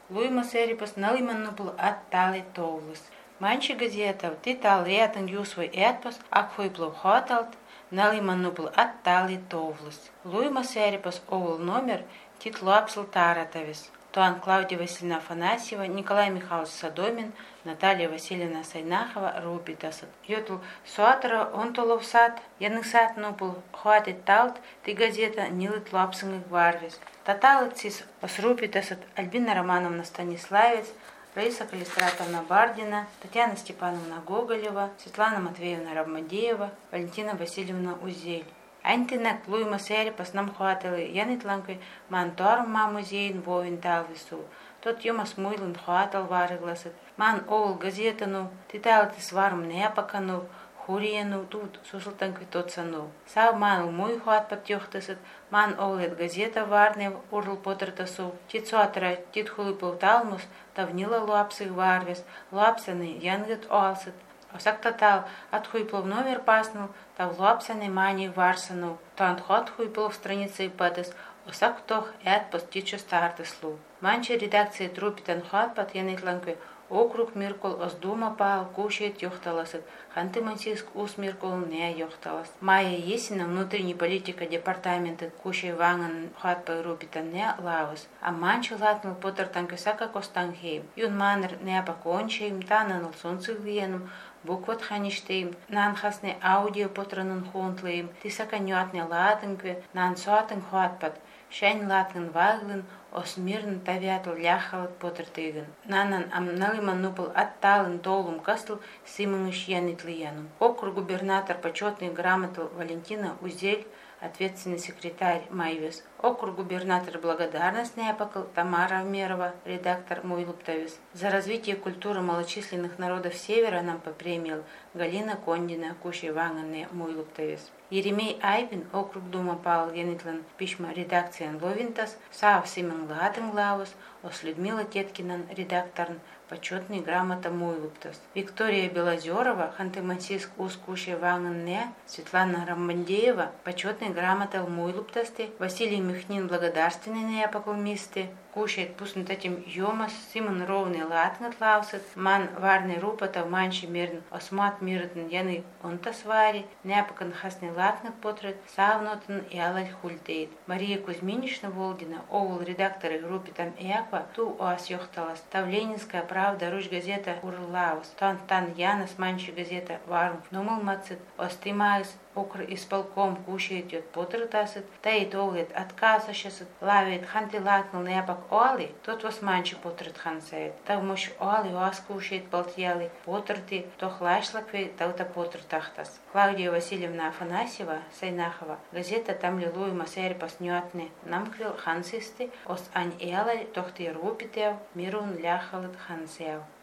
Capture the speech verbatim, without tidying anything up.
Луйма серипас налиманнупл аттали товлыс. Манчи газетов титал рятан юсвой этпас акхуйплов хоталт налиманнупл аттали товлыс. Луйма серипас овл номер титлуапсл таратовис. Туан Клавдия Васильевна Афанасьева, Николай Михайлович Садомин, Наталья Васильевна Сайнахова, Рупитасат. Йотл Суатара Онтоловсат, Янысат Нупул, Хуатит Талт, ты газета Нилыт Лапсыңых Варвис. Таталыцис Осрупитасат, Альбина Романовна Станиславец, Раиса Калистратовна Бардина, Татьяна Степановна Гоголева, Светлана Матвеевна Рабмадеева, Валентина Васильевна Узель. Антинак Луйма серипас нам хватали, янитланкой ман торм музейн воин талвису. Тот юмас муйлын хватал варыгласыт. Ман овл газетану, титалтис варм непакану, хурияну тут сусылтанкой тотсану. Сав ман муй хват подтёхтасыт, ман овлет газета варне урл потертасу. Тит суатра тит хулыпыл талмус, тавнила луапсых варвис, луапсаны янгет оалсыт. Осак татал отхуйплов номер паснул, тав луапсаны мани варсану. Тан хот хуйплов страницы падес, осак тох эт постичу стартыслу. Манча редакции трупитан хот пат янитланкой округ миркол оздума пал кушает ёхталасыт, ханты мансийск ус миркол не ёхталас. Майя Есина, внутренняя политика департамента кушай ванган хот по рупитан не лавас, а манча латнул потер танкесака костанхейм. Юн манер не покончаем, тананул солнцевьеном, букват хаништейм, нан хасне аудио потранын хонтлейм, тисака нюатне латынкве, нан суатын хватпат, шайн латнын ваглын, осмирн тавятл ляхалат потертыгын. Нанан ам налиман нупал атталын толум кастл симыныш янитлиянум. Округ губернатор почетный грамотал Валентина Узель, ответственный секретарь Майвес. Округ губернатор благодарность Непакл Тамара Мерова, редактор Муйлуптавис. За развитие культуры малочисленных народов Севера нам попремил Галина Кондина, Кушай Ванганне Муйлуптавис. Еремей Айбин, округ Дума Павел Янитлан, письма редакция Ловинтас, Сав Симен Ладен Глаус, Ос Людмила Теткинан, редакторн, почетный грамота Муйлуптас. Виктория Белозерова, Ханты-Мансийск Ус Кушай Ванганне, Светлана Рамбандеева, почетный грамота Муйлуптасты, Василий Михнин благодарственный неапоклмисты, кушает пуснут этим Йомас, Симон Ровный Латнат Лаусет, Ман Варный Рупата, Манши Мирн, Осмат Миртн Яны Онтасвари, Неапокан Хасный Латнат Потрет, Савнотн и Алаль Хультейт. Мария Кузьминична Волгина, овул редакторы группе там Иаква, ту оас ёхталас, тав Ленинская правда, руч газета Урлаус, тан тан Янас Манши газета Вармф, Нумал Мацит, Остимайс, Окр исполком кушает йод потертасит, тает овлет отказащасит, лавит ханти латнул неапак оали, тот вас манчик потерт хансает. Тав муж оали вас кушает болтьяли, потерти, то хлашлакве, таута потертахтас. Клавдия Васильевна Афанасьева, Сайнахова, газета там лилуй масери паснюатне, намкрил хансисты, ос ань элаль, тохты рупитев, мирун ляхалит хансев.